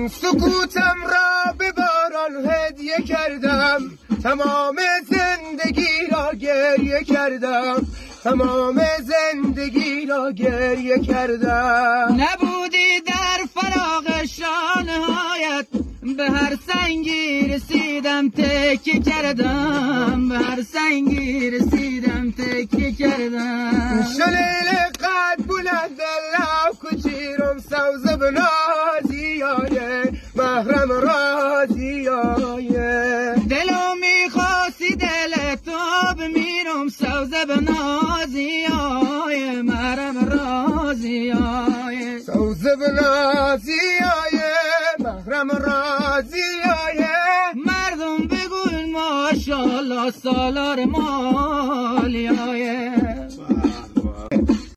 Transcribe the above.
سکوتم را به باران هدیه کردم، تمام زندگی را گریه کردم، تمام زندگی را گریه کردم. نبودی در فراق شانهایت، به هر سنگی رسیدم تکیه کردم، به هر سنگی رسیدم تکیه کردم. شلیل قد بلند لب کوچیرم سوز بنازیای محرم رازیای. دلو میخواستی دل تو بمیرم سوز بنازیای محرم رازیای. سوز بنازیای محرم رازیای. مردم بگوین ماشاءالله سالار مالیای.